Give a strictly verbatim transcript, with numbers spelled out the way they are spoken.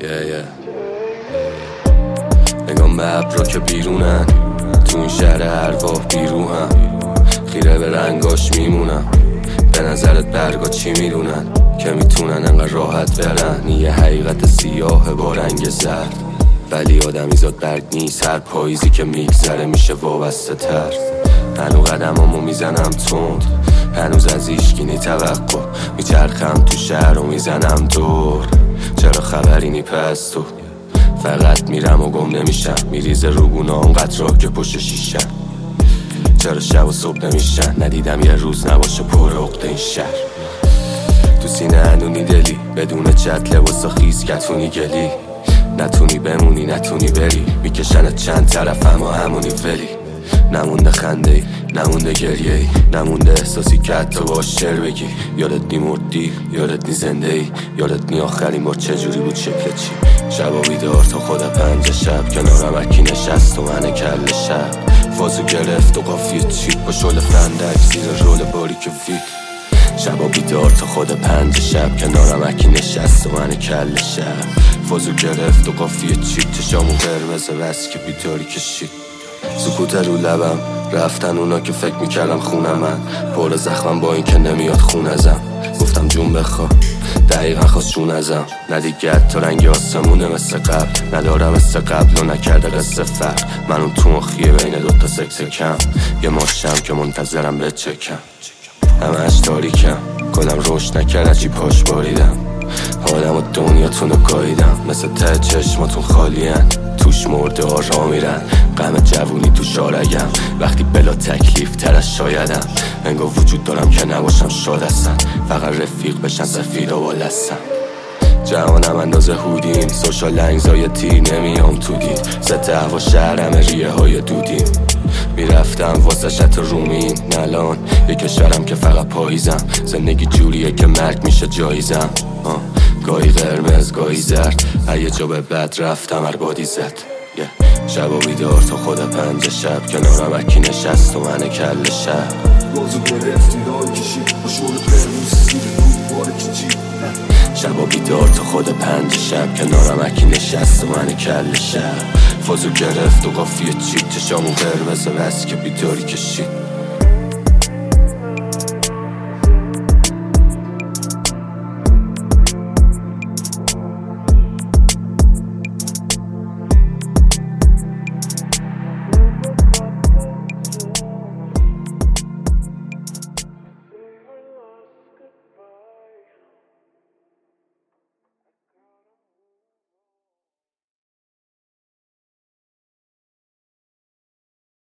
yeah, yeah. نگام به ابرا که بیرونن، تو این شهر ارواح بیروهم، خیره به رنگاش میمونم. به نظرت برگا چی میدونن که میتونن انقدر راحت برن؟ یه حقیقت سیاه با رنگ زرد، ولی آدمی زاد برگ نیست. هر پاییزی که میگذره میشه وابسته تر. هنو قدمامو میزنم تند، هنوز از ایشگینی توقع میچرخم تو شهر و میزنم دور. چرا خبری نی پس تو؟ فقط میرم و گم نمیشم، میریزه روگونا اونقدر را که پشت شیشم. چرا شب و صبح نمیشن؟ ندیدم یه روز نباشه پر عقده این شهر. تو سینه هنونی دلی، بدون چت لباسا خیز کتونی گلی. نتونی بمونی نتونی بری، میکشنت چند طرف اما همونی ولی. نمونده خنده ای، نمونده گریه ای، نمونده احساسی که حتی باش شعر بگی. یادت نی مردی، یادت نی زنده ای، یادت نی آخرین بار چجوری بود شکل چی. شبا بیدار تا خود پنج شب، کنارم اکی نشست و من کل شب. فازو گرفت و قافیه چیپ با شل فندک زیر رول باریک وی. شبا بیدار تا خود پنج شب، کنارم اکی نشست و من کل شب. فازو گرفت و قافیه چیپ، چشامو قرمزه بس که بیداری کشید. سکوت رو لبم، رفتن اونا که فکر میکردم خونم. من پر زخمم با این که نمیاد خون ازم. گفتم جون بخوا، دقیقا خواست جون ازم. ندیگه تا رنگی آسمونه مثل قبل، ندارم مثل قبل و نکرده قصه فرق. من اون تو مخیه بین دوتا سکس کم، یه ماشم که منتظرم به چکم. همهش تاریکم، کلم روش نکرد چی پاش باریدم. آدم و دنیاتون رو گاییدم، مثل ته چشماتون خالین، توش مرده ها را میرن. غم جوونی تو شارگم، وقتی بلا تکلیف تر از شایدم. انگار وجود دارم که نباشم شاد هستن، فقط رفیق بشن سفید و بالستن. جهانم اندازه هودین، سوشال انگزایتی نمیام تو دید. ست هوا شهرم ریه های دودین، میرفتم واسه شط رومین. نلان یه کشورم که فقط پاییزم، زندگی جوریه که مرگ میشه جایزم. گاهی قرمز گاهی زرد، یه جا به بد رفتم هر بادی زد. yeah. شب و بیدار تا خود پنج شب، کنارم اکی نشست و من کل شب. بازو گرفتی رای کشید با شور قرمز زیر رو باره کشید. شب و بیدار تا خود پنج شب، کنارم اکی نشست و من کل شب. فازو گرفت و قافیه چیپ، چشامو قرمزه بس که بیداری کشید.